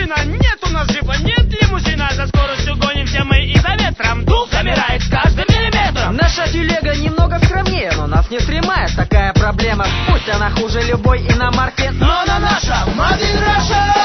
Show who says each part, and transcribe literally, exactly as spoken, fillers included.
Speaker 1: лимузина, нет у нас джипа, нет лимузина. За скоростью гонимся мы и за ветром. Дух замирает с каждым миллиметром.
Speaker 2: Наша телега немного скромнее, но нас не стремает такая проблема. Пусть она хуже любой иномарки,
Speaker 1: но она наша, Made in Russia.